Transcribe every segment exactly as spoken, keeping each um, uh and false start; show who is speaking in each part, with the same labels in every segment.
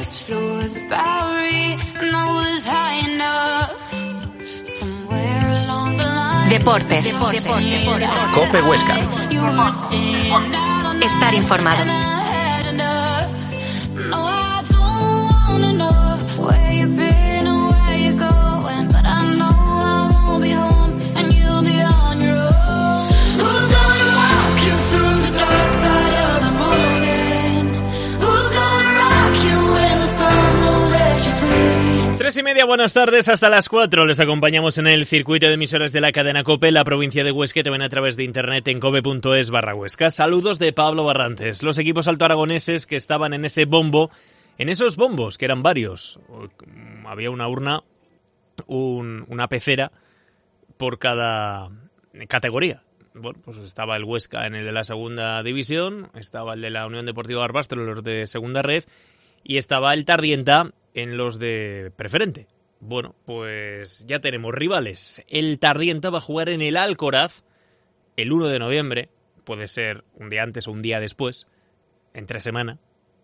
Speaker 1: Deportes. Deportes. Deportes.
Speaker 2: COPE Huesca.
Speaker 1: Estar informado.
Speaker 3: Tres y media, buenas tardes, hasta las cuatro. Les acompañamos en el circuito de emisoras de la cadena COPE, la provincia de Huesca, te ven a través de internet en cope.es barra Huesca. Saludos de Pablo Barrantes. Los equipos altoaragoneses que estaban en ese bombo, en esos bombos, que eran varios. Había una urna, un, una pecera por cada categoría. Bueno, pues estaba el Huesca en el de la segunda división, estaba el de la Unión Deportiva Barbastro en los de segunda red y estaba el Tardienta en los de preferente. Bueno, pues ya tenemos rivales. El Tardienta va a jugar en el Alcoraz el uno de noviembre, puede ser un día antes o un día después, entre semana,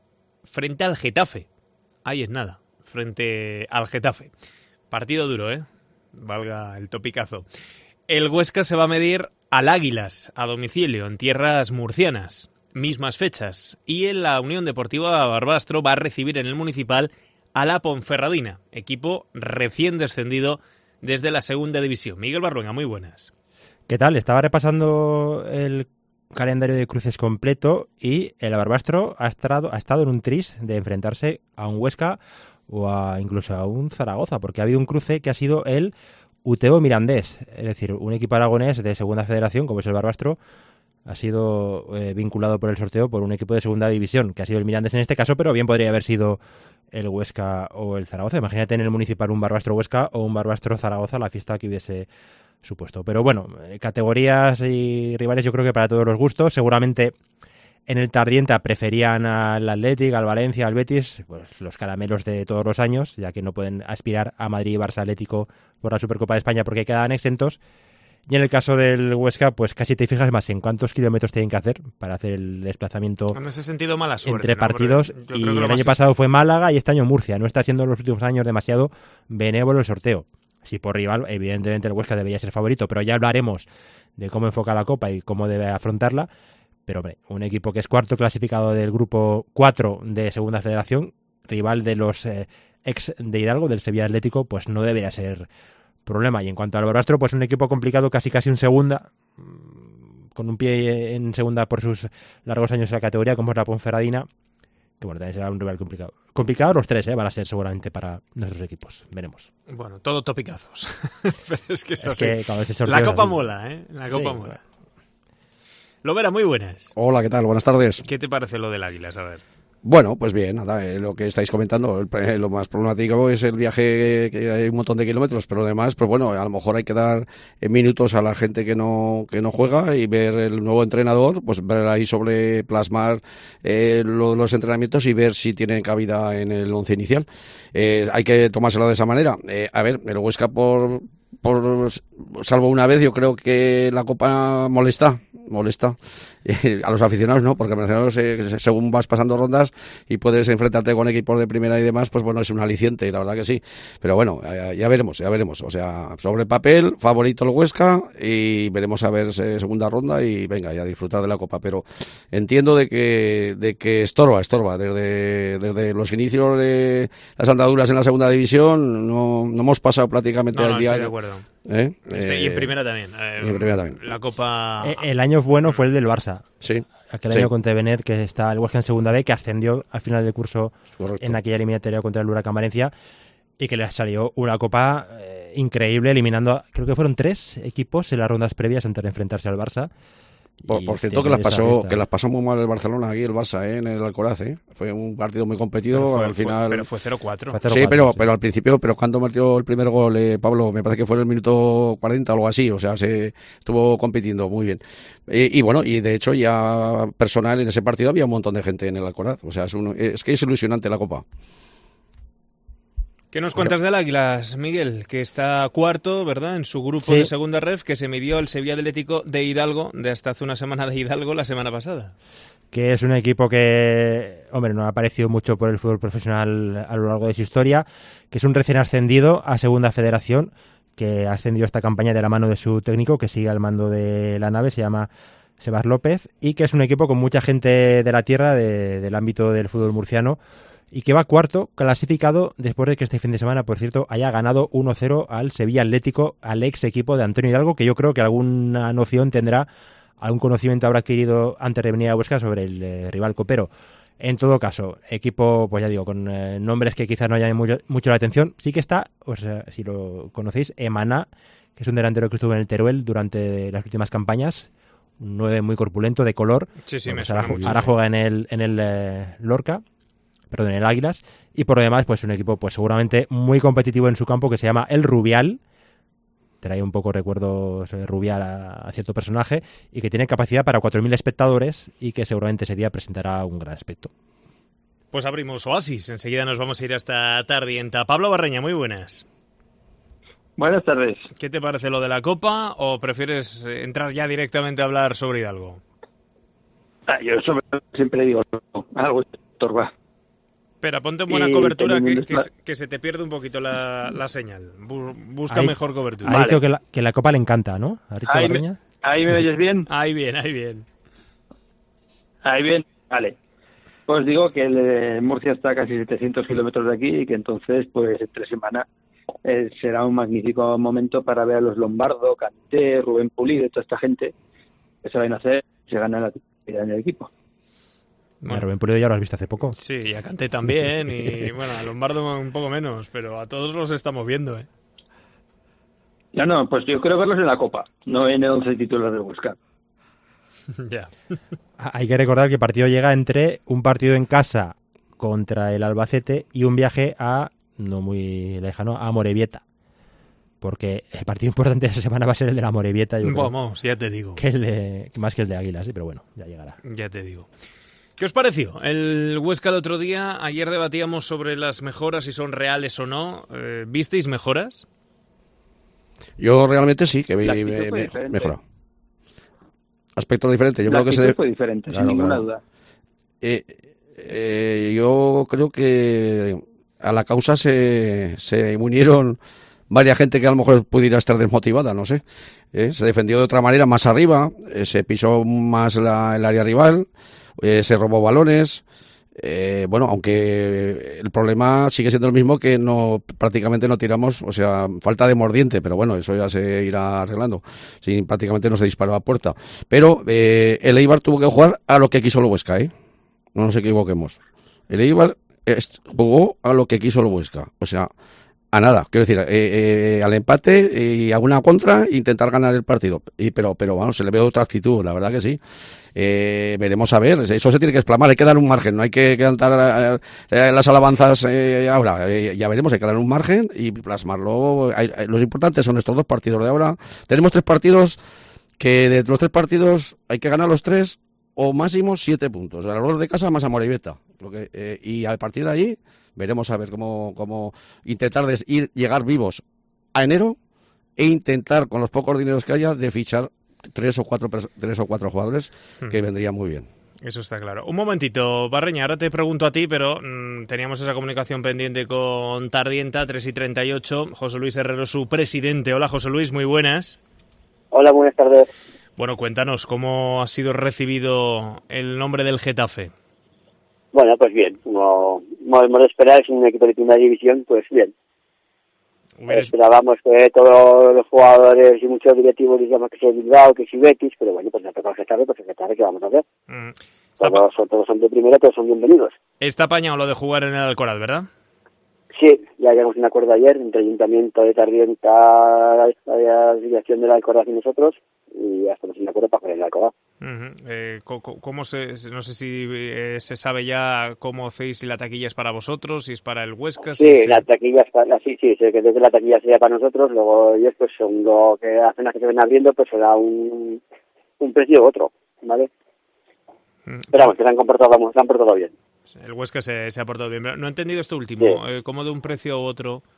Speaker 3: frente al Getafe. Ahí es nada, frente al Getafe. Partido duro, ¿eh? Valga el topicazo. El Huesca se va a medir al Águilas, a domicilio, en tierras murcianas. Mismas fechas. Y en la Unión Deportiva Barbastro va a recibir en el Municipal a la Ponferradina, equipo recién descendido desde la segunda división. Miguel Barruenga, muy buenas.
Speaker 4: ¿Qué tal? Estaba repasando el calendario de cruces completo y el Barbastro ha estado, ha estado en un tris de enfrentarse a un Huesca o a, incluso a un Zaragoza, porque ha habido un cruce que ha sido el Utebo Mirandés, es decir, un equipo aragonés de segunda federación, como es el Barbastro, ha sido eh, vinculado por el sorteo por un equipo de segunda división, que ha sido el Mirandés en este caso, pero bien podría haber sido el Huesca o el Zaragoza. Imagínate en el Municipal un Barbastro Huesca o un Barbastro Zaragoza, la fiesta que hubiese supuesto. Pero bueno, categorías y rivales yo creo que para todos los gustos. Seguramente en el Tardienta preferían al Athletic, al Valencia, al Betis, pues los caramelos de todos los años, ya que no pueden aspirar a Madrid, Barça, Atlético por la Supercopa de España porque quedan exentos. Y en el caso del Huesca, pues casi te fijas más en cuántos kilómetros tienen que hacer para hacer el desplazamiento
Speaker 3: en ese sentido, mala suerte,
Speaker 4: entre
Speaker 3: ¿no?
Speaker 4: partidos. Y el año
Speaker 3: más...
Speaker 4: pasado fue Málaga y este año Murcia. No está siendo en los últimos años demasiado benévolo el sorteo. Si por rival, evidentemente el Huesca debería ser favorito, pero ya hablaremos de cómo enfoca la Copa y cómo debe afrontarla. Pero hombre, un equipo que es cuarto clasificado del grupo cuatro de Segunda Federación, rival de los eh, ex de Hidalgo, del Sevilla Atlético, pues no debería ser problema. Y en cuanto al Barbastro, pues un equipo complicado, casi casi un segunda, con un pie en segunda por sus largos años en la categoría, como es la Ponferradina, que bueno, también será un rival complicado. Complicado los tres, ¿eh? Van a ser seguramente para nuestros equipos. Veremos.
Speaker 3: Bueno, todo topicazos. Pero es que, es
Speaker 4: es
Speaker 3: así.
Speaker 4: que claro, ese
Speaker 3: la Copa
Speaker 4: así.
Speaker 3: mola, ¿eh? La Copa
Speaker 4: Sí,
Speaker 3: mola.
Speaker 4: Claro.
Speaker 3: Lovera, muy buenas.
Speaker 5: Hola, ¿qué tal? Buenas tardes.
Speaker 3: ¿Qué te parece lo del Águilas? A ver.
Speaker 5: Bueno, pues bien, nada, eh, lo que estáis comentando, el, lo más problemático es el viaje, que hay un montón de kilómetros, pero además, pues bueno, a lo mejor hay que dar eh, minutos a la gente que no que no juega y ver el nuevo entrenador, pues ver ahí sobre plasmar eh, lo, los entrenamientos y ver si tienen cabida en el once inicial. Eh, hay que tomárselo de esa manera. Eh, a ver, el Huesca por... por salvo una vez, yo creo que la Copa molesta, molesta eh, a los aficionados, ¿no? Porque aficionados, eh, según vas pasando rondas y puedes enfrentarte con equipos de primera y demás, pues bueno, es un aliciente, la verdad que sí. Pero bueno, eh, ya veremos, ya veremos. O sea, sobre el papel, favorito el Huesca y veremos a ver eh, segunda ronda y venga, ya disfrutar de la Copa. Pero entiendo de que de que estorba, estorba. Desde, desde los inicios de las andaduras en la segunda división no, no hemos pasado prácticamente
Speaker 3: no,
Speaker 5: al
Speaker 3: no,
Speaker 5: día.
Speaker 3: Estoy de acuerdo.
Speaker 5: ¿Eh?
Speaker 3: Este,
Speaker 5: Eh,
Speaker 3: y en primera también. Eh,
Speaker 5: y en primera también.
Speaker 3: La Copa...
Speaker 4: Eh, el año bueno fue el del Barça.
Speaker 5: Sí.
Speaker 4: Aquel
Speaker 5: sí.
Speaker 4: año con Tevenet, que está el Huesca en segunda B, que ascendió al final del curso. Correcto. En aquella eliminatoria contra el Huracán Valencia, y que le salió una Copa eh, increíble, eliminando, a, creo que fueron tres equipos en las rondas previas antes de enfrentarse al Barça.
Speaker 5: Por, por cierto, que las pasó que las pasó muy mal el Barcelona aquí, el Barça, ¿eh? En el Alcoraz, ¿eh? Fue un partido muy competido,
Speaker 3: fue,
Speaker 5: al final...
Speaker 3: Fue, pero fue cero cuatro.
Speaker 5: Sí, pero, sí. pero al principio, pero cuando metió el primer gol, eh, Pablo, me parece que fue en el minuto cuarenta o algo así, o sea, se estuvo compitiendo muy bien. Eh, y bueno, y de hecho ya personal en ese partido había un montón de gente en el Alcoraz, o sea, es, un, es que es ilusionante la Copa.
Speaker 3: ¿Qué nos cuentas del Águilas, Miguel? Que está cuarto, ¿verdad?, en su grupo
Speaker 4: sí.
Speaker 3: de segunda ref, que se midió el Sevilla Atlético de Hidalgo, de hasta hace una semana de Hidalgo, la semana pasada.
Speaker 4: que es un equipo que, hombre, no ha aparecido mucho por el fútbol profesional a lo largo de su historia, que es un recién ascendido a Segunda Federación, que ha ascendido esta campaña de la mano de su técnico, que sigue al mando de la nave, se llama Sebas López, y que es un equipo con mucha gente de la tierra, de, del ámbito del fútbol murciano, y que va cuarto, clasificado después de que este fin de semana, por cierto, haya ganado uno cero al Sevilla Atlético, al ex equipo de Antonio Hidalgo, que yo creo que alguna noción tendrá, algún conocimiento habrá adquirido antes de venir a Huesca sobre el eh, rival copero. En todo caso, equipo, pues ya digo, con eh, nombres que quizás no llamen mucho, mucho la atención. Sí que está, o sea, si lo conocéis, Emaná, que es un delantero que estuvo en el Teruel durante las últimas campañas, un nueve muy corpulento, de color.
Speaker 3: Sí, sí,
Speaker 4: bueno,
Speaker 3: me
Speaker 4: pues
Speaker 3: suena
Speaker 4: ahora,
Speaker 3: mucho,
Speaker 4: ahora
Speaker 3: sí.
Speaker 4: juega en el, en el eh, Lorca, perdón, en el Águilas, y por lo demás, pues un equipo pues seguramente muy competitivo en su campo, que se llama el Rubial. Trae un poco recuerdos de Rubial a, a cierto personaje, y que tiene capacidad para cuatro mil espectadores, y que seguramente ese día presentará un gran aspecto.
Speaker 3: Pues abrimos Oasis, enseguida nos vamos a ir hasta Tardienta. Pablo Barreña, muy buenas.
Speaker 2: Buenas tardes.
Speaker 3: ¿Qué te parece lo de la Copa o prefieres entrar ya directamente a hablar sobre Hidalgo?
Speaker 2: Ah, yo sobre, siempre digo algo estorba.
Speaker 3: Espera, ponte buena
Speaker 2: Y
Speaker 3: cobertura que,
Speaker 2: teniendo
Speaker 3: que,
Speaker 2: esta-
Speaker 3: que se te pierde un poquito la, la señal. Bu- busca
Speaker 4: Ahí-
Speaker 3: mejor cobertura.
Speaker 4: Ha
Speaker 2: Vale.
Speaker 4: dicho que la, que la Copa le encanta, ¿no? ¿Ha dicho
Speaker 2: Ahí me,
Speaker 4: Barreña?
Speaker 2: ahí me oyes bien.
Speaker 3: Ahí bien, ahí bien.
Speaker 2: Ahí bien. Vale. Pues digo que el, eh, Murcia está a casi setecientos kilómetros de aquí y que entonces, pues, entre semana eh, será un magnífico momento para ver a los Lombardo, Canté, Rubén Pulido, toda esta gente que se van a hacer, se ganan la titularidad en el equipo.
Speaker 4: Bueno,
Speaker 3: Bueno,
Speaker 4: Rubén Pulido ya lo has visto hace poco.
Speaker 3: sí, y a Kanté también, y bueno, a Lombardo un poco menos, pero a todos los estamos viendo, ¿eh?
Speaker 2: No, no, pues yo creo verlos en la Copa, no en el once titular de Huesca.
Speaker 3: Ya.
Speaker 4: Hay que recordar que el partido llega entre un partido en casa contra el Albacete y un viaje a, no muy lejano, a Amorebieta. Porque el partido importante de esa semana va a ser el de la Amorebieta, yo creo,
Speaker 3: Vamos, ya te digo.
Speaker 4: que el de- que más que el de Águilas, sí, pero bueno, ya llegará.
Speaker 3: Ya te digo. ¿Qué os pareció el Huesca el otro día? Ayer debatíamos sobre las mejoras, si son reales o no. Eh, ¿Visteis mejoras?
Speaker 5: Yo realmente sí, que vi
Speaker 2: La actitud
Speaker 5: me-
Speaker 2: fue
Speaker 5: me-
Speaker 2: diferente.
Speaker 5: mejora. Aspecto diferente. Yo
Speaker 2: La
Speaker 5: creo que
Speaker 2: actitud
Speaker 5: se...
Speaker 2: fue diferente,
Speaker 5: Claro,
Speaker 2: sin ninguna
Speaker 5: claro.
Speaker 2: duda.
Speaker 5: Eh, eh, yo creo que a la causa se, se unieron varias gente que a lo mejor pudiera estar desmotivada, no sé. Eh, se defendió de otra manera más arriba, eh, se pisó más la, el área rival, eh, se robó balones. Eh, bueno, aunque el problema sigue siendo el mismo, que no prácticamente no tiramos, o sea, falta de mordiente, pero bueno, eso ya se irá arreglando. Sí, prácticamente no se disparó a puerta. Pero eh, el Eibar tuvo que jugar a lo que quiso el Huesca, ¿eh? No nos equivoquemos. El Eibar est- jugó a lo que quiso el Huesca, o sea, a nada. Quiero decir, eh, eh, al empate y a una contra, intentar ganar el partido. Y, pero, pero bueno, se le ve otra actitud, la verdad que sí. Eh, veremos a ver, eso se tiene que explamar, hay que dar un margen, no hay que cantar eh, las alabanzas eh, ahora, eh, ya veremos, hay que dar un margen y plasmarlo. Hay, hay, los importantes son estos dos partidos de ahora. Tenemos tres partidos que de los tres partidos hay que ganar los tres o máximo siete puntos, a los de casa más a Amorebieta, lo que, eh, y a partir de ahí veremos a ver cómo, cómo intentar des, ir, llegar vivos a enero e intentar con los pocos dineros que haya de fichar tres o cuatro tres o cuatro jugadores que vendrían muy bien.
Speaker 3: Eso está claro. Un momentito, Barreña, ahora te pregunto a ti, pero mmm, teníamos esa comunicación pendiente con Tardienta, tres y treinta y ocho. José Luis Herrero, su presidente. Hola, José Luis, muy buenas.
Speaker 6: Hola, buenas tardes.
Speaker 3: Bueno, cuéntanos, ¿cómo ha sido recibido el nombre del Getafe?
Speaker 6: Bueno, pues bien, como hemos de esperar, es un equipo de primera división, pues bien.
Speaker 3: Hubieras...
Speaker 6: Esperábamos que todos los jugadores y muchos directivos diríamos que sea Bilbao, que sea Betis, pero bueno, pues no toca el Getafe, pues el Getafe, ¿qué vamos a hacer?
Speaker 3: Mm. Está
Speaker 6: Todos,
Speaker 3: pa...
Speaker 6: todos son de primera, todos son bienvenidos.
Speaker 3: Está apañado lo de jugar en el Alcoraz, ¿verdad?
Speaker 6: Sí, ya llegamos a un acuerdo ayer entre el Ayuntamiento de Tardienta, la, la dirección del Alcoraz y nosotros, y ya estamos en un acuerdo para jugar en el Alcoraz.
Speaker 3: Uh-huh. eh, ¿Cómo se, no sé si eh, se sabe ya cómo hacéis, si la taquilla es para vosotros, si es para el Huesca?
Speaker 6: Sí,
Speaker 3: si
Speaker 6: la
Speaker 3: se...
Speaker 6: taquilla es para, sí, sí, sé que desde la taquilla sería para nosotros, luego ellos pues son lo que hacen las que se ven abriendo, pues será un, un precio u otro, ¿vale?
Speaker 3: Uh-huh.
Speaker 6: Pero vamos, que se han comportado, vamos, se han portado bien.
Speaker 3: El Huesca se, se ha portado bien, pero no he entendido esto último, sí. eh, ¿cómo de un precio u otro?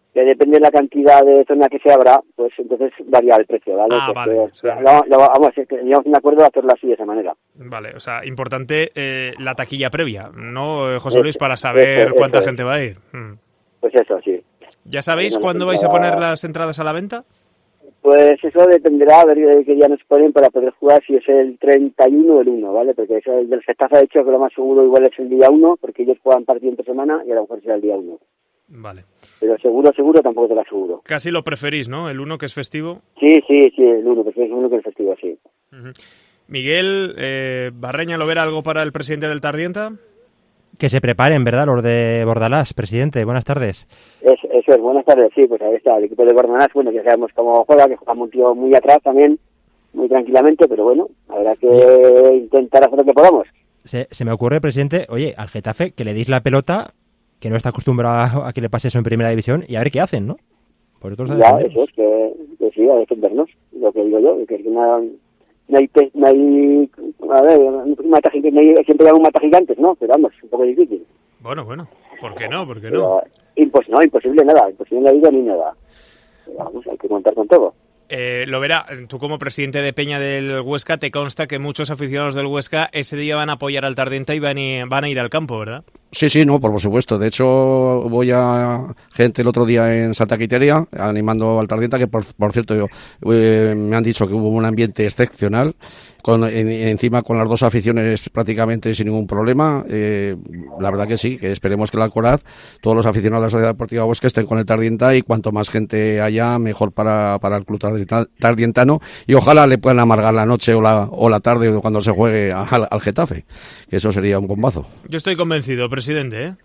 Speaker 6: que depende de la cantidad de zona que se abra, pues entonces varía el precio, ¿vale?
Speaker 3: Ah,
Speaker 6: pues
Speaker 3: vale.
Speaker 6: Que,
Speaker 3: O sea,
Speaker 6: lo, lo, vamos, teníamos un acuerdo de hacerlo así, de esa manera.
Speaker 3: Vale, o sea, importante eh, la taquilla previa, ¿no, José
Speaker 6: Eso,
Speaker 3: Luis? Para saber
Speaker 6: eso,
Speaker 3: cuánta
Speaker 6: eso
Speaker 3: gente va a ir. Hmm.
Speaker 6: Pues eso, sí.
Speaker 3: ¿Ya sabéis
Speaker 6: Bueno,
Speaker 3: cuándo
Speaker 6: la
Speaker 3: vais a
Speaker 6: entrada-
Speaker 3: poner las entradas a la venta?
Speaker 6: Pues eso dependerá a ver de qué día nos ponen para poder jugar, si es el treinta y uno o el uno, ¿vale? Porque eso el del Getafe ha dicho que lo más seguro igual es el día uno, porque ellos juegan partido entre semana y a lo mejor será el día uno.
Speaker 3: Vale.
Speaker 6: Pero seguro, seguro tampoco te lo aseguro.
Speaker 3: Casi lo preferís, ¿no? El uno, que es festivo.
Speaker 6: Sí, sí, sí, el uno, porque es el uno que es el festivo, sí.
Speaker 3: Ujú. Miguel, eh, Barreña, ¿lo verá algo para el presidente del Tardienta?
Speaker 4: Que se preparen, ¿verdad? Los de Bordalás, presidente. Buenas tardes.
Speaker 6: Es, eso es, buenas tardes, sí, pues ahí está, el equipo de Bordalás, bueno, ya sabemos cómo juega, que juega un tío muy atrás también, muy tranquilamente, pero bueno, habrá que intentar hacer lo que podamos.
Speaker 4: Se, se me ocurre, presidente, oye, al Getafe, que le deis la pelota, que no está acostumbrado a, a que le pase eso en primera división, y a ver qué hacen, ¿no? Vosotros
Speaker 6: Ya, eso es, que, que sí, a defendernos, lo que digo yo, que es que no, no hay, pe- no hay, a ver, un mata gigante, no hay, siempre hay un mata gigantes, ¿no? Pero vamos, es un poco difícil.
Speaker 3: Bueno, bueno, ¿por qué no? ¿Por qué
Speaker 6: Pero,
Speaker 3: no?
Speaker 6: impos, no, imposible nada, imposible en la vida ni nada. Pero vamos, hay que contar con todo.
Speaker 3: Eh, lo verá, tú como presidente de Peña del Huesca, te consta que muchos aficionados del Huesca ese día van a apoyar al Tardienta y van, y, van a ir al campo, ¿verdad?
Speaker 5: Sí, sí, no, por supuesto. De hecho, voy a gente el otro día en Santa Quiteria animando al Tardienta, que por, por cierto yo, eh, me han dicho que hubo un ambiente excepcional, con, en, encima con las dos aficiones prácticamente sin ningún problema. Eh, la verdad que sí, que esperemos que el Alcoraz, todos los aficionados de la Sociedad Deportiva Huesca estén con el Tardienta, y cuanto más gente haya, mejor para, para el club tardienta, tardientano, y ojalá le puedan amargar la noche o la, o la tarde cuando se juegue al, al Getafe, que eso sería un bombazo.
Speaker 3: Yo estoy convencido, presidente, ¿eh?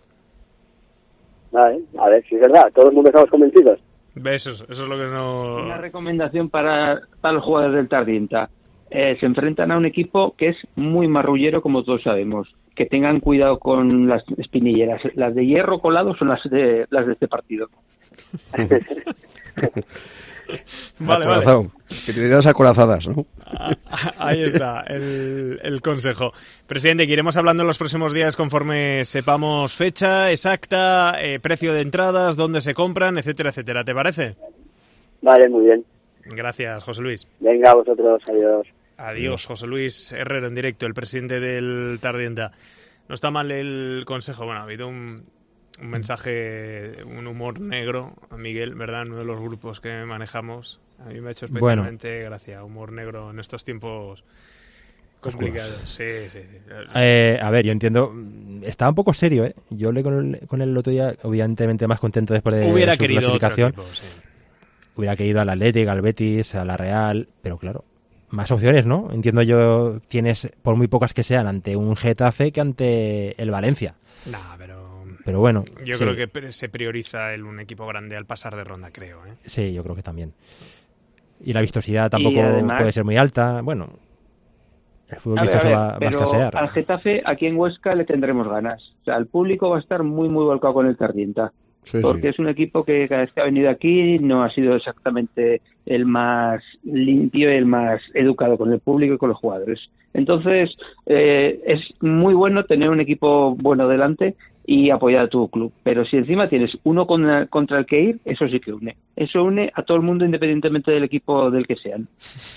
Speaker 6: Vale, a ver si es verdad, todo el mundo estamos convencidos.
Speaker 3: Eso, es- eso es lo que no...
Speaker 2: Una recomendación para, para los jugadores del Tardienta. Eh, se enfrentan a un equipo que es muy marrullero, como todos sabemos. Que tengan cuidado con las espinilleras. Las de hierro colado son las de, las de este partido.
Speaker 3: Vale, vale.
Speaker 5: Acorazado. Que te dirás acorazadas, ¿no?
Speaker 3: Ah, ahí está el, el consejo. Presidente, que iremos hablando en los próximos días conforme sepamos fecha exacta, eh, precio de entradas, dónde se compran, etcétera, etcétera. ¿Te parece?
Speaker 6: Vale, muy bien.
Speaker 3: Gracias, José Luis.
Speaker 6: Venga, vosotros, adiós.
Speaker 3: Adiós, José Luis Herrero en directo, el presidente del Tardienta. No está mal el consejo. Bueno, ha habido un, un mensaje, un humor negro, Miguel, ¿verdad? En uno de los grupos que manejamos. A mí me ha hecho especialmente gracia, humor negro en estos tiempos complicados. Sí, sí. sí.
Speaker 4: Eh, a ver, yo entiendo. Estaba un poco serio, ¿eh? Yo hablé con el, con él el otro día, obviamente más contento después de
Speaker 3: Hubiera
Speaker 4: su
Speaker 3: querido otro
Speaker 4: clasificación.
Speaker 3: equipo, sí.
Speaker 4: Hubiera querido al Atlético, al Betis, a la Real, pero claro, más opciones, ¿no? Entiendo yo, tienes, por muy pocas que sean, ante un Getafe que ante el Valencia.
Speaker 3: Nah, pero...
Speaker 4: Pero bueno.
Speaker 3: Yo
Speaker 4: sí.
Speaker 3: creo que pre- se prioriza el, un equipo grande al pasar de ronda, creo, ¿eh?
Speaker 4: Sí, yo creo que también. Y la vistosidad tampoco
Speaker 2: además-
Speaker 4: puede ser muy alta. Bueno, el fútbol
Speaker 2: A ver,
Speaker 4: vistoso
Speaker 2: a ver,
Speaker 4: va, va a
Speaker 2: pero
Speaker 4: escasear.
Speaker 2: al Getafe, aquí en Huesca, le tendremos ganas. O sea, el público va a estar muy, muy volcado con el Tardienta.
Speaker 5: Sí,
Speaker 2: Porque
Speaker 5: sí.
Speaker 2: es un equipo que cada vez que ha venido aquí no ha sido exactamente el más limpio y el más educado con el público y con los jugadores. Entonces, eh, es muy bueno tener un equipo bueno delante y apoyar a tu club. Pero si encima tienes uno con- contra el que ir, eso sí que une. Eso une a todo el mundo independientemente del equipo del que sean.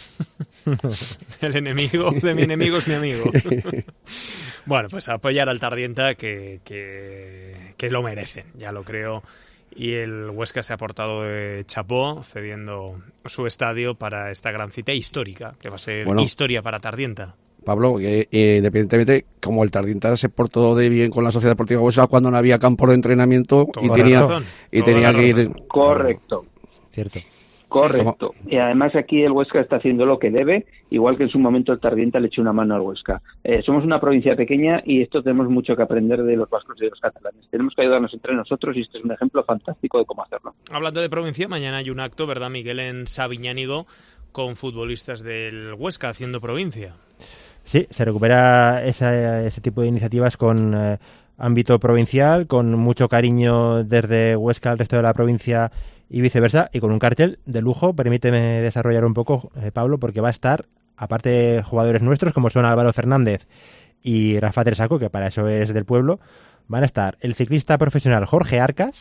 Speaker 3: El enemigo de mi enemigo es mi amigo. Bueno, pues apoyar al Tardienta que, que, que lo merecen, ya lo creo. Y el Huesca se ha portado de chapó, cediendo su estadio para esta gran cita histórica, que va a ser
Speaker 5: Bueno.
Speaker 3: historia para Tardienta.
Speaker 5: Pablo, que eh, independientemente, como el Tardienta se portó de bien con la Sociedad Deportiva Huesca cuando no había campo de entrenamiento y
Speaker 3: Toda
Speaker 5: tenía,
Speaker 3: la razón,
Speaker 5: y
Speaker 3: toda
Speaker 5: tenía
Speaker 3: la
Speaker 5: que ir...
Speaker 3: razón.
Speaker 2: Correcto.
Speaker 4: Cierto.
Speaker 2: Correcto. Y además aquí el Huesca está haciendo lo que debe, igual que en su momento el Tardienta le echó una mano al Huesca. Eh, somos una provincia pequeña y esto tenemos mucho que aprender de los vascos y de los catalanes. Tenemos que ayudarnos entre nosotros y este es un ejemplo fantástico de cómo hacerlo.
Speaker 3: Hablando de provincia, mañana hay un acto, ¿verdad, Miguel, en Sabiñánigo con futbolistas del Huesca haciendo provincia?
Speaker 4: Sí, se recupera esa, ese tipo de iniciativas con eh, ámbito provincial, con mucho cariño desde Huesca al resto de la provincia y viceversa, y con un cartel de lujo. Permíteme desarrollar un poco, eh, Pablo, porque va a estar, aparte de jugadores nuestros como son Álvaro Fernández y Rafa Tresaco, que para eso es del pueblo, van a estar el ciclista profesional Jorge Arcas,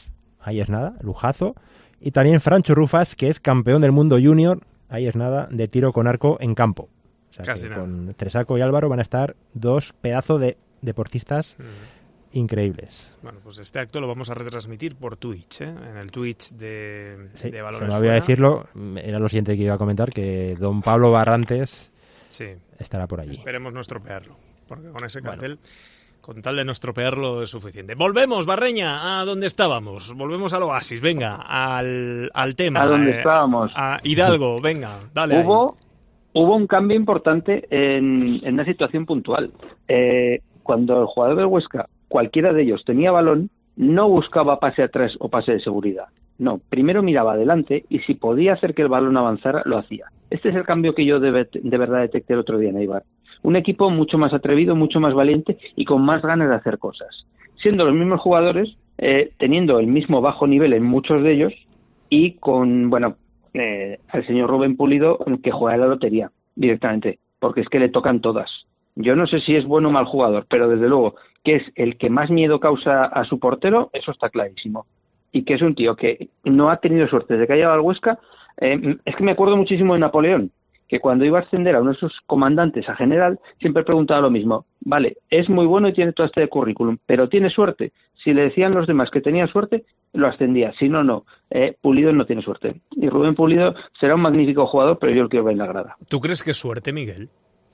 Speaker 4: ahí es nada, lujazo. Y también Francho Rufas, que es campeón del mundo junior, ahí es nada, de tiro con arco en campo. O sea,
Speaker 3: Casi
Speaker 4: que
Speaker 3: nada.
Speaker 4: Con Tresaco y Álvaro van a estar dos pedazos de deportistas
Speaker 3: Mm.
Speaker 4: increíbles.
Speaker 3: Bueno, pues este acto lo vamos a retransmitir por Twitch, ¿eh? En el Twitch de,
Speaker 4: Sí,
Speaker 3: de Balones
Speaker 4: se me olvidó
Speaker 3: Fuera.
Speaker 4: decirlo, era lo siguiente que iba a comentar, que don Pablo Barrantes
Speaker 3: Sí,
Speaker 4: estará por allí.
Speaker 3: esperemos no estropearlo, porque con ese
Speaker 4: Bueno.
Speaker 3: cartel, con tal de no estropearlo es suficiente. Volvemos, Barreña, a donde estábamos. Volvemos al Oasis, venga, al, al tema.
Speaker 2: A donde
Speaker 3: eh,
Speaker 2: estábamos.
Speaker 3: A Hidalgo, venga, dale. ahí.
Speaker 2: Hubo, hubo un cambio importante en, en una situación puntual. Eh, cuando el jugador del Huesca, cualquiera de ellos, tenía balón, no buscaba pase atrás o pase de seguridad. No, primero miraba adelante y si podía hacer que el balón avanzara, lo hacía. Este es el cambio que yo de, de verdad detecté el otro día en Eibar. Un equipo mucho más atrevido, mucho más valiente y con más ganas de hacer cosas. Siendo los mismos jugadores, eh, teniendo el mismo bajo nivel en muchos de ellos y con, bueno, eh, al señor Rubén Pulido que juega la lotería directamente, porque es que le tocan todas. Yo no sé si es bueno o mal jugador, pero desde luego que es el que más miedo causa a su portero, eso está clarísimo. Y que es un tío que no ha tenido suerte de que haya llegado al Huesca. Eh, es que me acuerdo muchísimo de Napoleón, que cuando iba a ascender a uno de sus comandantes a general, siempre preguntaba lo mismo. Vale, es muy bueno y tiene todo este currículum, pero tiene suerte. Si le decían los demás que tenía suerte, lo ascendía. Si no, no. Eh, Pulido no tiene suerte. Y Rubén Pulido será un magnífico jugador, pero yo lo quiero ver en la grada.
Speaker 3: ¿Tú crees que es suerte, Miguel?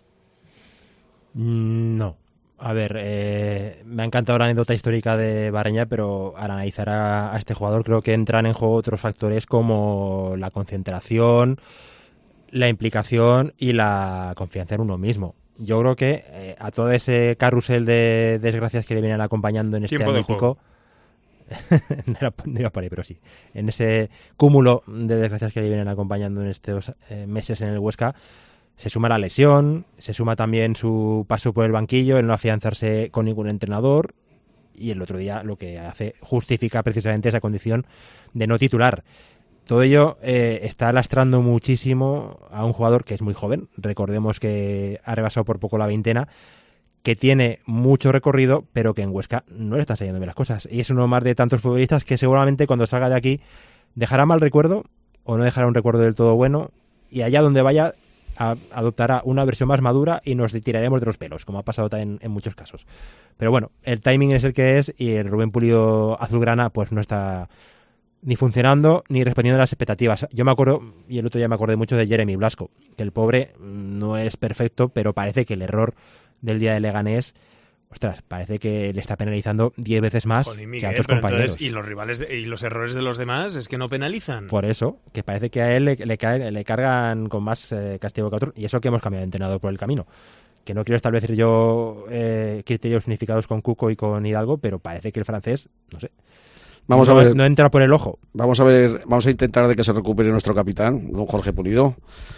Speaker 4: Mm, No. A ver, eh, me ha encantado la anécdota histórica de Barreña, pero al analizar a, a este jugador creo que entran en juego otros factores como la concentración, la implicación y la confianza en uno mismo. Yo creo que eh, a todo ese carrusel de desgracias que le vienen acompañando en este
Speaker 3: Tiempo de
Speaker 4: año y pico, no era- no iba por ahí, pero sí, en ese cúmulo de desgracias que le vienen acompañando en estos eh, meses en el Huesca, se suma la lesión, se suma también su paso por el banquillo, el no afianzarse con ningún entrenador, y el otro día lo que hace justifica precisamente esa condición de no titular. Todo ello eh, está lastrando muchísimo a un jugador que es muy joven, recordemos que ha rebasado por poco la veintena, que tiene mucho recorrido, pero que en Huesca no le están saliendo bien las cosas. Y es uno más de tantos futbolistas que seguramente cuando salga de aquí dejará mal recuerdo o no dejará un recuerdo del todo bueno, y allá donde vaya a, adoptará una versión más madura y nos tiraremos de los pelos, como ha pasado también en muchos casos. Pero bueno, el timing es el que es y el Rubén Pulido azulgrana pues no está ni funcionando ni respondiendo a las expectativas. Yo me acuerdo, y el otro día me acordé mucho de Jeremy Blasco, que el pobre no es perfecto, pero parece que el error del día de Leganés, ostras, parece que le está penalizando diez veces más
Speaker 3: Joder,
Speaker 4: que
Speaker 3: Miguel,
Speaker 4: a otros
Speaker 3: pero
Speaker 4: compañeros.
Speaker 3: entonces, y los rivales de- y los errores de los demás es que no penalizan.
Speaker 4: Por eso, que parece que a él le, le, cae- le cargan con más eh, castigo que a otros, y eso que hemos cambiado de entrenador por el camino. Que no quiero establecer yo eh, criterios unificados con Cuco y con Hidalgo, pero parece que el francés, no sé,
Speaker 5: Vamos
Speaker 4: no,
Speaker 5: a ver.
Speaker 4: no entra por el ojo.
Speaker 5: Vamos a ver, vamos a intentar de que se recupere nuestro capitán, don Jorge Pulido,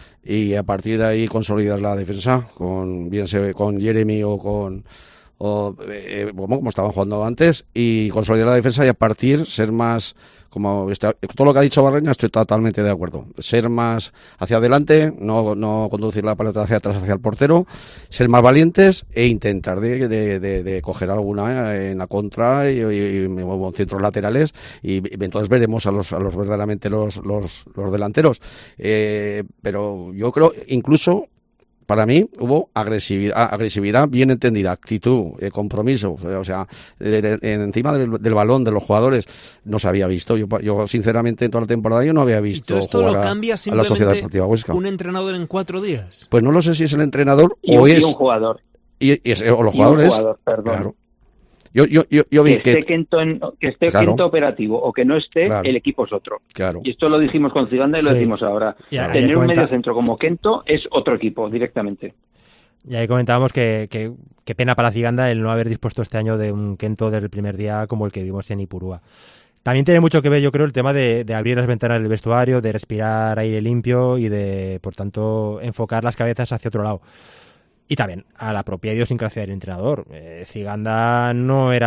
Speaker 5: y a partir de ahí consolidar la defensa, con bien se con Jeremy o con o, eh, como, como estaban jugando antes, y consolidar la defensa y a partir ser más, como está, todo lo que ha dicho Barreña estoy totalmente de acuerdo, ser más hacia adelante, no, no conducir la pelota hacia atrás hacia el portero, ser más valientes e intentar de, de, de, de coger alguna en la contra y, y, y centros laterales, y, y entonces veremos a los, a los verdaderamente los, los, los delanteros, eh, pero yo creo incluso para mí hubo agresividad, agresividad bien entendida, actitud, eh, compromiso, o sea, de, de, de, encima del, del balón de los jugadores no se había visto. Yo, yo sinceramente en toda la temporada yo no había visto
Speaker 3: ¿Todo esto
Speaker 5: jugar
Speaker 3: lo
Speaker 5: a,
Speaker 3: cambia
Speaker 5: a la Sociedad Deportiva
Speaker 3: simplemente
Speaker 5: Huesca.
Speaker 3: un entrenador en cuatro días?
Speaker 5: Pues no lo sé si es el entrenador
Speaker 2: Y,
Speaker 5: o
Speaker 2: un,
Speaker 5: es
Speaker 2: y un jugador.
Speaker 5: y, y es, o los
Speaker 2: Y un
Speaker 5: jugadores.
Speaker 2: jugador, perdón.
Speaker 5: Claro. Yo, yo, yo, yo vi
Speaker 2: que
Speaker 5: que,
Speaker 2: esté Kento, en- que esté
Speaker 5: Claro.
Speaker 2: Kento operativo o que no esté,
Speaker 5: Claro.
Speaker 2: el equipo es otro.
Speaker 5: claro.
Speaker 2: Y esto lo dijimos con Ziganda y lo
Speaker 4: Sí.
Speaker 2: decimos ahora.
Speaker 4: Y ahí
Speaker 2: Tener un
Speaker 4: comenta-
Speaker 2: medio centro como Kento es otro equipo directamente.
Speaker 4: Y ahí comentábamos que, que, que pena para Ciganda el no haber dispuesto este año de un Kento del primer día como el que vimos en Ipurúa. También tiene mucho que ver, yo creo, el tema de, de abrir las ventanas del vestuario, de respirar aire limpio y de, por tanto, enfocar las cabezas hacia otro lado. Y también a la propia idiosincrasia del entrenador. Eh, Ciganda no era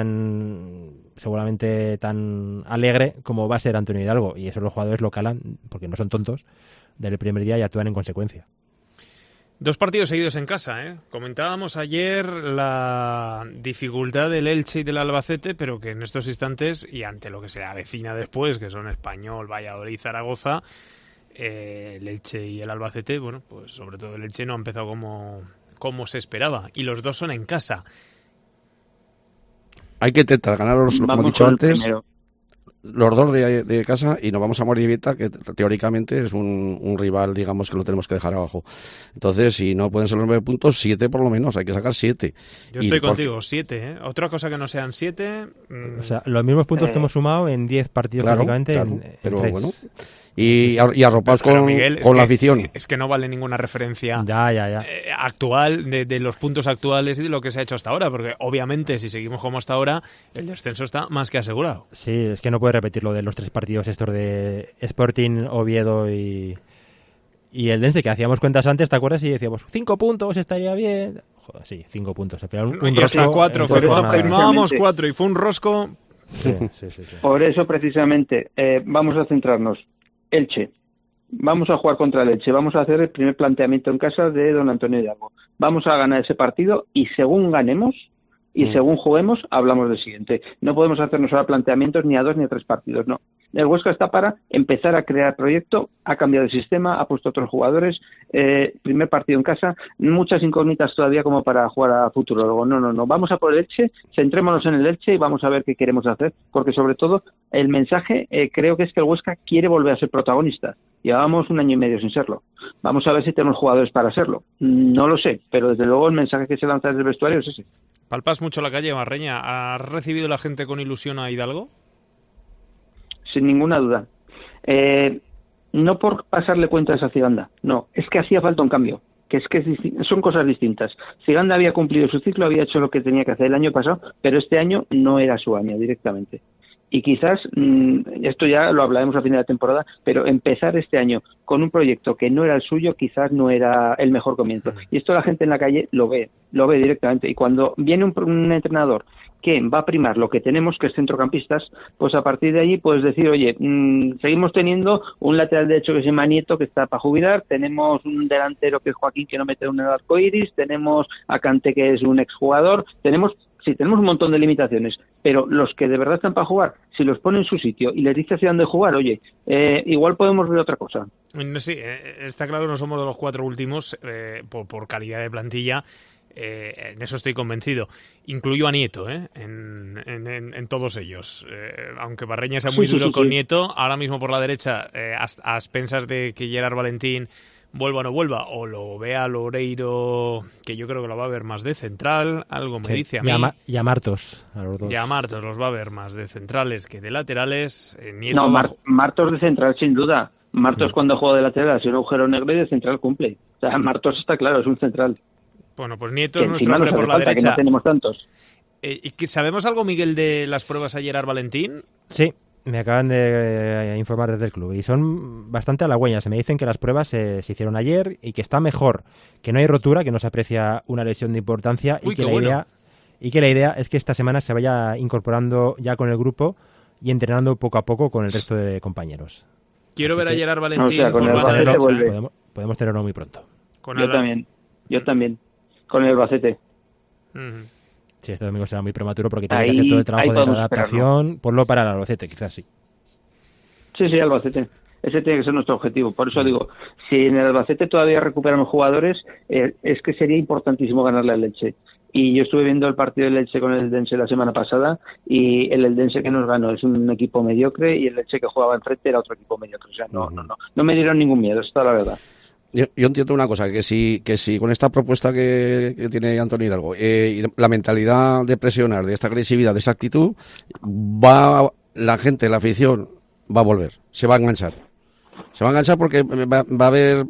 Speaker 4: tan, seguramente tan alegre como va a ser Antonio Hidalgo, y eso los jugadores lo calan, porque no son tontos, del primer día y actúan en consecuencia.
Speaker 3: Dos partidos seguidos en casa, ¿eh? Comentábamos ayer la dificultad del Elche y del Albacete, pero que en estos instantes, y ante lo que se avecina después, que son Español, Valladolid, Zaragoza, eh, el Elche y el Albacete, bueno, pues sobre todo el Elche no ha empezado como, como se esperaba, y los dos son en casa.
Speaker 5: Hay que intentar ganarlos, como he dicho antes, primero. Los dos de, de casa, y nos vamos a Morevieta, que teóricamente es un, un rival, digamos, que lo tenemos que dejar abajo. Entonces, si no pueden ser los nueve puntos, siete por lo menos, hay que sacar siete.
Speaker 3: Yo estoy
Speaker 5: y
Speaker 3: contigo,
Speaker 5: por...
Speaker 3: siete, ¿eh? Otra cosa que no sean siete...
Speaker 4: Mmm... O sea, los mismos puntos eh... que hemos sumado en diez partidos
Speaker 5: claro,
Speaker 4: prácticamente.
Speaker 5: Claro,
Speaker 4: en,
Speaker 5: pero
Speaker 4: en
Speaker 5: bueno... Y, y arropados con,
Speaker 3: Miguel,
Speaker 5: con
Speaker 3: que,
Speaker 5: la afición.
Speaker 3: Es que no vale ninguna referencia
Speaker 4: ya, ya, ya.
Speaker 3: Eh, actual de, de los puntos actuales y de lo que se ha hecho hasta ahora, porque obviamente si seguimos como hasta ahora, el descenso está más que asegurado.
Speaker 4: Sí, es que no puede repetir lo de los tres partidos estos de Sporting, Oviedo y, y el Dense, que hacíamos cuentas antes, ¿te acuerdas? Y decíamos, cinco puntos estaría bien. Joder, sí, cinco puntos. Un, un
Speaker 3: y hasta cuatro, firmábamos cuatro y fue un rosco...
Speaker 4: Sí, sí, sí, sí.
Speaker 2: Por eso precisamente eh, vamos a centrarnos. Elche, vamos a jugar contra el Elche, vamos a hacer el primer planteamiento en casa de don Antonio Hidalgo. Vamos a ganar ese partido y según ganemos y sí. según juguemos, hablamos del siguiente. No podemos hacernos ahora planteamientos ni a dos ni a tres partidos, no. El Huesca está para empezar a crear proyecto, ha cambiado el sistema, ha puesto otros jugadores, eh, primer partido en casa, muchas incógnitas todavía como para jugar a futuro. Luego, no, no, no, vamos a por el Elche, centrémonos en el Elche y vamos a ver qué queremos hacer, porque sobre todo el mensaje eh, creo que es que el Huesca quiere volver a ser protagonista. Llevábamos un año y medio sin serlo. Vamos a ver si tenemos jugadores para serlo. No lo sé, pero desde luego el mensaje que se lanza desde el vestuario es ese.
Speaker 3: Palpas mucho la calle, Marreña. ¿Ha recibido la gente con ilusión a Hidalgo?
Speaker 2: Sin ninguna duda. Eh, no por pasarle cuentas a Ciganda, no, es que hacía falta un cambio, que es que es disti- son cosas distintas. Ciganda había cumplido su ciclo, había hecho lo que tenía que hacer el año pasado, pero este año no era su año directamente. Y quizás, mmm, esto ya lo hablaremos a final de temporada, pero empezar este año con un proyecto que no era el suyo, quizás no era el mejor comienzo. Y esto la gente en la calle lo ve, lo ve directamente. Y cuando viene un, un entrenador que va a primar lo que tenemos, que es centrocampistas, pues a partir de ahí puedes decir, oye, mmm, seguimos teniendo un lateral derecho que se llama Nieto, que está para jubilar, tenemos un delantero que es Joaquín, que no mete un arco iris, tenemos a Kanté, que es un exjugador, tenemos... Sí, tenemos un montón de limitaciones, pero los que de verdad están para jugar, si los pone en su sitio y les dice hacia dónde jugar, oye, eh, igual podemos ver otra cosa.
Speaker 3: Sí, eh, está claro que no somos de los cuatro últimos eh, por, por calidad de plantilla, eh, en eso estoy convencido. Incluyo a Nieto eh, en, en, en, en todos ellos. Eh, aunque Barreña sea muy
Speaker 2: sí,
Speaker 3: duro
Speaker 2: sí, sí,
Speaker 3: con
Speaker 2: sí.
Speaker 3: Nieto, ahora mismo por la derecha, eh, a, a expensas de que Gerard Valentín vuelva o no vuelva, o lo vea Loureiro, que yo creo que lo va a ver más de central, algo me sí, dice a mí.
Speaker 4: Y a Martos, a los dos.
Speaker 3: Y a Martos los va a ver más de centrales que de laterales. Eh, Nieto
Speaker 2: no, Mar-
Speaker 3: bajo...
Speaker 2: Martos de central sin duda. Martos sí. Cuando juega de lateral ha sido un agujero negro y de central cumple. O sea, Martos está claro, es un central.
Speaker 3: Bueno, pues Nieto
Speaker 2: que
Speaker 3: es nuestro hombre por la
Speaker 2: falta,
Speaker 3: derecha.
Speaker 2: Que no tenemos tantos.
Speaker 3: Eh, ¿y ¿Sabemos algo, Miguel, de las pruebas a Gerard Valentín?
Speaker 4: Sí. Me acaban de eh, informar desde el club y son bastante halagüeñas. Me dicen que las pruebas eh, se hicieron ayer y que está mejor, que no hay rotura, que no se aprecia una lesión de importancia.
Speaker 3: Uy,
Speaker 4: y que la
Speaker 3: bueno.
Speaker 4: idea y que la idea es que esta semana se vaya incorporando ya con el grupo y entrenando poco a poco con el resto de compañeros.
Speaker 3: Quiero
Speaker 4: Así
Speaker 3: ver
Speaker 4: que,
Speaker 3: a Gerard Valentín
Speaker 2: o sea, con
Speaker 3: por
Speaker 2: el
Speaker 3: banda
Speaker 2: Albacete
Speaker 3: derecha.
Speaker 2: vuelve.
Speaker 4: Podemos, podemos tenerlo muy pronto.
Speaker 3: Con
Speaker 2: Yo
Speaker 3: el...
Speaker 2: también, yo también. Con el Albacete.
Speaker 3: Uh-huh.
Speaker 4: Sí, este domingo será muy prematuro porque tiene
Speaker 2: Ahí-
Speaker 4: que hacer todo el trabajo
Speaker 2: ahí
Speaker 4: de
Speaker 2: podemos
Speaker 4: adaptación. Ponlo para el Albacete, quizás sí.
Speaker 2: Sí, sí, Albacete. Ese tiene que ser nuestro objetivo. Por eso digo, si en el Albacete todavía recuperamos jugadores, eh, es que sería importantísimo ganarle al Elche. Y yo estuve viendo el partido del Elche con el Eldense la semana pasada y el Eldense que nos ganó es un equipo mediocre y el Elche que jugaba enfrente era otro equipo mediocre. O sea, no, no, no. No me dieron ningún miedo, esta es la verdad.
Speaker 5: Yo, yo entiendo una cosa, que si, que si con esta propuesta que, que tiene Antonio Hidalgo, eh, y la mentalidad de presionar, de esta agresividad, de esa actitud, va la gente, la afición, va a volver, se va a enganchar. Se va a enganchar porque va, va a haber,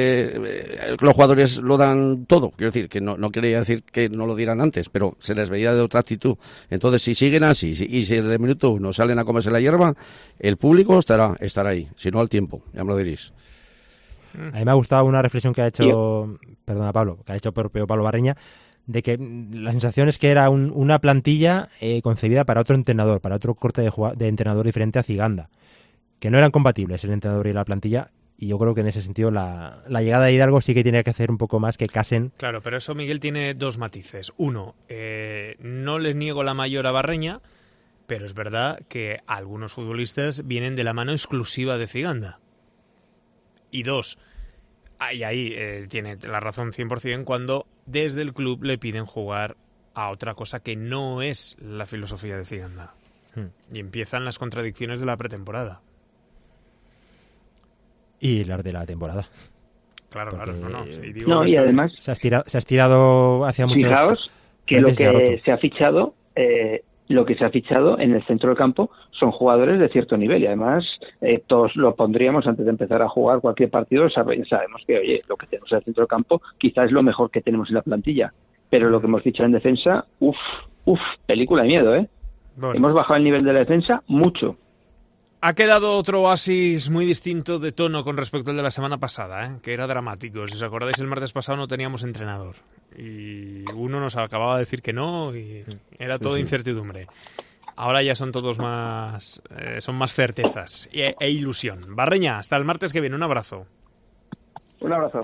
Speaker 5: eh, los jugadores lo dan todo. Quiero decir, que no, no quería decir que no lo dieran antes, pero se les veía de otra actitud. Entonces, si siguen así, si, y si desde el minuto uno salen a comerse la hierba, el público estará, estará ahí, si no al tiempo, ya me lo diréis.
Speaker 4: A mí me ha gustado una reflexión que ha hecho, perdona Pablo, que ha hecho propio Pablo Barreña, de que la sensación es que era un, una plantilla eh, concebida para otro entrenador, para otro corte de, de entrenador diferente a Ciganda, que no eran compatibles el entrenador y la plantilla, y yo creo que en ese sentido la, la llegada de Hidalgo sí que tiene que hacer un poco más que casen.
Speaker 3: Claro, pero eso, Miguel, tiene dos matices. Uno, eh, no les niego la mayor a Barreña, pero es verdad que algunos futbolistas vienen de la mano exclusiva de Ciganda. Y dos, ahí, ahí eh, tiene la razón cien por ciento cuando desde el club le piden jugar a otra cosa que no es la filosofía de Ciganda. Hmm. Y empiezan las contradicciones de la pretemporada.
Speaker 4: Y las de la temporada.
Speaker 3: Claro,
Speaker 4: Porque,
Speaker 3: claro, no, no. Sí, digo
Speaker 2: No, y
Speaker 3: esto...
Speaker 2: además...
Speaker 4: Se ha estirado, se ha estirado hacia muchos...
Speaker 2: Fijaos que lo que se ha fichado... Eh, lo que se ha fichado en el centro del campo son jugadores de cierto nivel y además eh, todos lo pondríamos antes de empezar a jugar cualquier partido, sabe, sabemos que, oye, lo que tenemos en el centro del campo quizás es lo mejor que tenemos en la plantilla, pero lo que hemos fichado en defensa, uff, uff, película de miedo, ¿eh? Bueno. Hemos bajado el nivel de la defensa mucho.
Speaker 3: Ha quedado otro oasis muy distinto de tono con respecto al de la semana pasada, ¿eh? Que era dramático. Si os acordáis, el martes pasado no teníamos entrenador. Y uno nos acababa de decir que no y era sí, todo sí. incertidumbre. Ahora ya son todos más... Eh, son más certezas e, e ilusión. Barreña, hasta el martes que viene. Un abrazo.
Speaker 2: Un abrazo.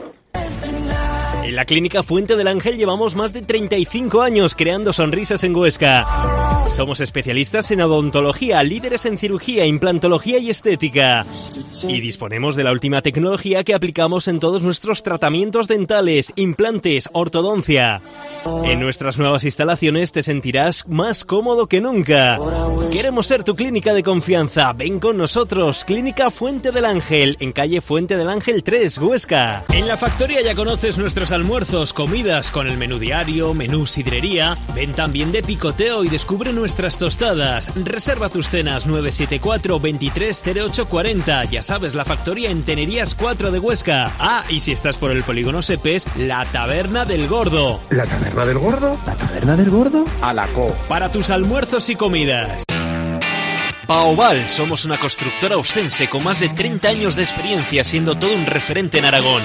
Speaker 3: En la Clínica Fuente del Ángel llevamos más de treinta y cinco años creando sonrisas en Huesca. Somos especialistas en odontología, líderes en cirugía, implantología y estética. Y disponemos de la última tecnología que aplicamos en todos nuestros tratamientos dentales, implantes, ortodoncia. En nuestras nuevas instalaciones te sentirás más cómodo que nunca. Queremos ser tu clínica de confianza. Ven con nosotros, Clínica Fuente del Ángel, en calle Fuente del Ángel tres, Huesca. En la factoría ya conoces nuestros almuerzos, comidas con el menú diario, menú sidrería. Ven también de picoteo y descubre nuestras tostadas. Reserva tus cenas nueve siete cuatro, veintitrés cero ocho cuarenta. Ya sabes, la factoría en Tenerías cuatro de Huesca. Ah, y si estás por el polígono Sepes, la Taberna del Gordo.
Speaker 7: ¿La Taberna del Gordo?
Speaker 4: ¿La Taberna del Gordo?
Speaker 7: A la co.
Speaker 3: Para tus almuerzos y comidas. Baobal, somos una constructora ostense con más de treinta años de experiencia, siendo todo un referente en Aragón.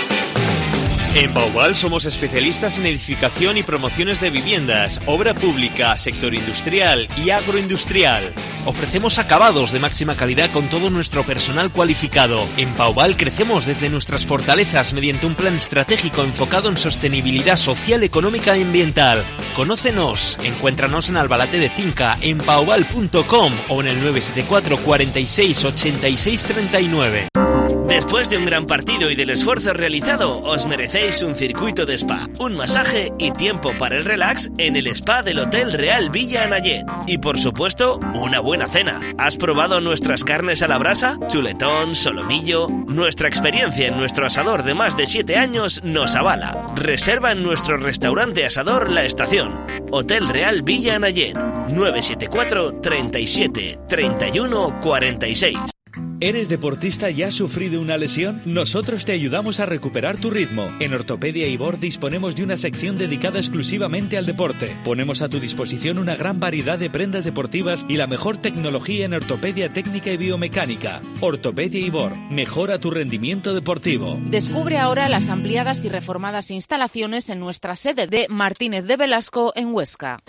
Speaker 3: En Baobal somos especialistas en edificación y promociones de viviendas, obra pública, sector industrial y agroindustrial. Ofrecemos acabados de máxima calidad con todo nuestro personal cualificado. En Baobal crecemos desde nuestras fortalezas mediante un plan estratégico enfocado en sostenibilidad social, económica y ambiental. Conócenos, encuéntranos en Albalate de Cinca, en baobal punto com o en el nueve siete cuatro, cuarenta y seis, ochenta y seis, treinta y nueve. Después de un gran partido y del esfuerzo realizado, os merecéis un circuito de spa, un masaje y tiempo para el relax en el spa del Hotel Real Villa Anayet. Y por supuesto, una buena cena. ¿Has probado nuestras carnes a la brasa? Chuletón, solomillo... Nuestra experiencia en nuestro asador de más de siete años nos avala. Reserva en nuestro restaurante asador La Estación. Hotel Real Villa Anayet. nueve siete cuatro, treinta y siete, treinta y uno, cuarenta y seis.
Speaker 8: ¿Eres deportista y has sufrido una lesión? Nosotros te ayudamos a recuperar tu ritmo. En Ortopedia Ibor disponemos de una sección dedicada exclusivamente al deporte. Ponemos a tu disposición una gran variedad de prendas deportivas y la mejor tecnología en ortopedia técnica y biomecánica. Ortopedia Ibor, mejora tu rendimiento deportivo.
Speaker 9: Descubre ahora las ampliadas y reformadas instalaciones en nuestra sede de Martínez de Velasco en Huesca.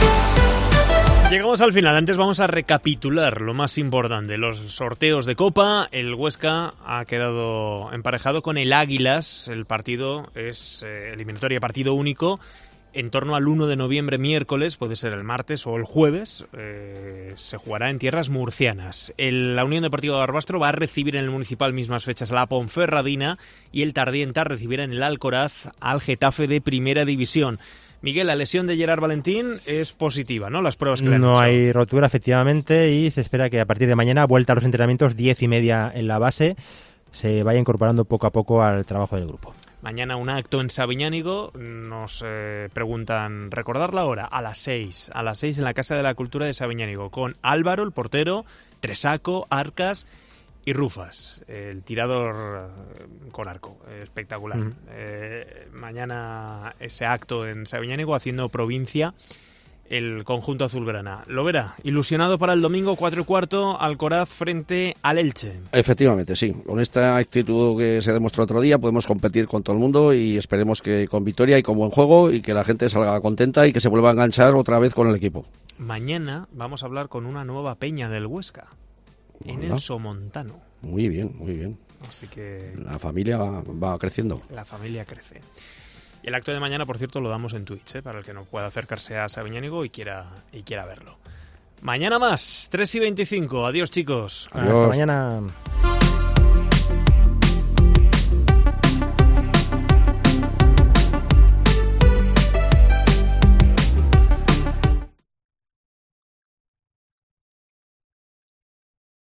Speaker 3: Llegamos al final. Antes vamos a recapitular lo más importante. Los sorteos de Copa. El Huesca ha quedado emparejado con el Águilas. El partido es eh, eliminatoria, partido único. En torno al uno de noviembre, miércoles, puede ser el martes o el jueves, eh, se jugará en tierras murcianas. El, la Unión Deportiva Barbastro va a recibir en el Municipal mismas fechas a la Ponferradina y el Tardienta recibirá en el Alcoraz al Getafe de Primera División. Miguel, la lesión de Gerard Valentín es positiva, ¿no? Las pruebas que le han
Speaker 4: No
Speaker 3: hecho.
Speaker 4: hay rotura, efectivamente, y se espera que a partir de mañana, vuelta a los entrenamientos, diez y media en la base, se vaya incorporando poco a poco al trabajo del grupo.
Speaker 3: Mañana un acto en Sabiñánigo, nos eh, preguntan, recordar la hora, a las seis, a las seis en la Casa de la Cultura de Sabiñánigo, con Álvaro, el portero, Tresaco, Arcas y Rufas, el tirador con arco, espectacular. Mm. Eh, mañana ese acto en Sabiñánigo haciendo provincia el conjunto azulgrana. Lo verá, ilusionado para el domingo cuatro y cuarto, Alcoraz frente al Elche.
Speaker 5: Efectivamente, sí. Con esta actitud que se demostró otro día podemos competir con todo el mundo y esperemos que con victoria y con buen juego y que la gente salga contenta y que se vuelva a enganchar otra vez con el equipo.
Speaker 3: Mañana vamos a hablar con una nueva peña del Huesca. En el Somontano.
Speaker 5: Muy bien, muy bien.
Speaker 3: Así que...
Speaker 5: La familia va creciendo.
Speaker 3: La familia crece. Y el acto de mañana, por cierto, lo damos en Twitch, ¿eh? Para el que no pueda acercarse a Sabiñánigo y quiera, y quiera verlo. Mañana más, tres y veinticinco. Adiós, chicos.
Speaker 4: Adiós. Hasta mañana.